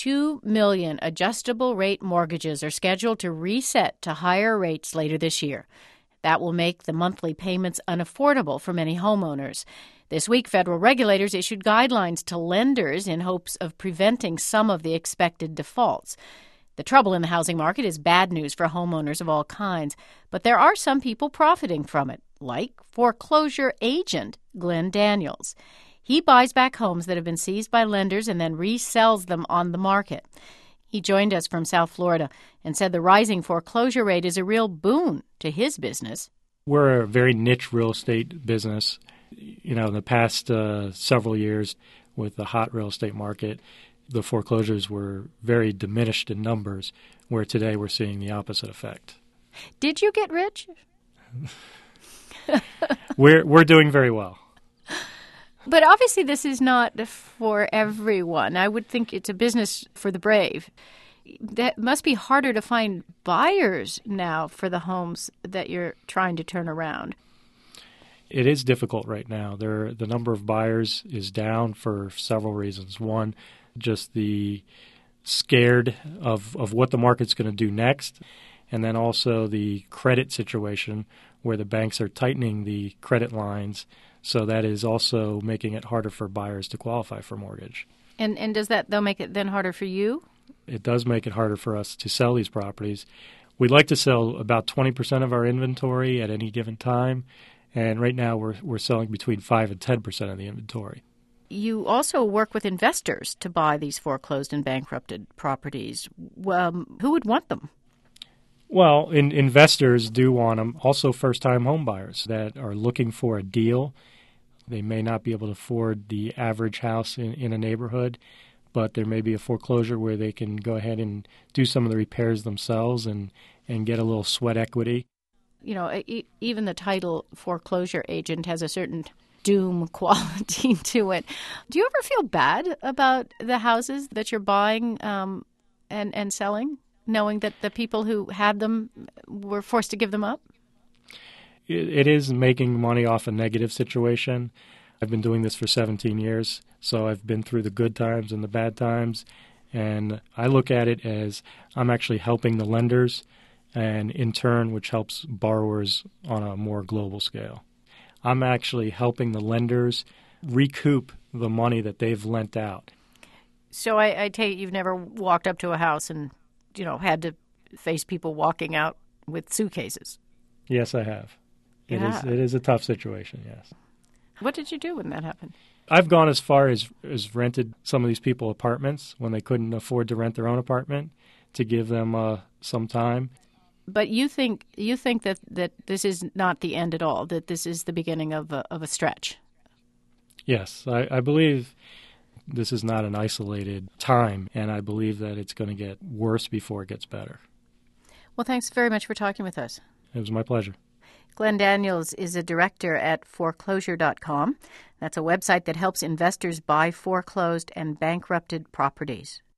2 million adjustable rate mortgages are scheduled to reset to higher rates later this year. That will make the monthly payments unaffordable for many homeowners. This week, federal regulators issued guidelines to lenders in hopes of preventing some of the expected defaults. The trouble in the housing market is bad news for homeowners of all kinds, but there are some people profiting from it, like foreclosure agent Glenn Daniels. He buys back homes that have been seized by lenders and then resells them on the market. He joined us from South Florida and said the rising foreclosure rate is a real boon to his business. We're a very niche real estate business. In the past several years with the hot real estate market, the foreclosures were very diminished in numbers, where today we're seeing the opposite effect. Did you get rich? We're doing very well. But obviously this is not for everyone. I would think it's a business for the brave. That must be harder to find buyers now for the homes that you're trying to turn around. It is difficult right now. The number of buyers is down for several reasons. One, just the scared of what the market's going to do next, and then also the credit situation where the banks are tightening the credit lines, so that is also making it harder for buyers to qualify for mortgage. And does that, though, make it then harder for you? It does make it harder for us to sell these properties. We'd like to sell about 20% of our inventory at any given time, and right now we're selling between 5 and 10% of the inventory. You also work with investors to buy these foreclosed and bankrupted properties. Who would want them? Well, investors do want them. Also first-time home buyers that are looking for a deal. They may not be able to afford the average house in a neighborhood, but there may be a foreclosure where they can go ahead and do some of the repairs themselves and get a little sweat equity. Even the title foreclosure agent has a certain doom quality to it. Do you ever feel bad about the houses that you're buying and selling, knowing that the people who had them were forced to give them up? It is making money off a negative situation. I've been doing this for 17 years, so I've been through the good times and the bad times, and I look at it as I'm actually helping the lenders, and in turn, which helps borrowers on a more global scale. I'm actually helping the lenders recoup the money that they've lent out. So I take it you've never walked up to a house and, had to face people walking out with suitcases? Yes, I have. It is a tough situation, yes. What did you do when that happened? I've gone as far as rented some of these people apartments when they couldn't afford to rent their own apartment to give them some time. But you think that this is not the end at all, that this is the beginning of a stretch? Yes, I believe this is not an isolated time, and I believe that it's going to get worse before it gets better. Well, thanks very much for talking with us. It was my pleasure. Glenn Daniels is a director at foreclosure.com. That's a website that helps investors buy foreclosed and bankrupted properties.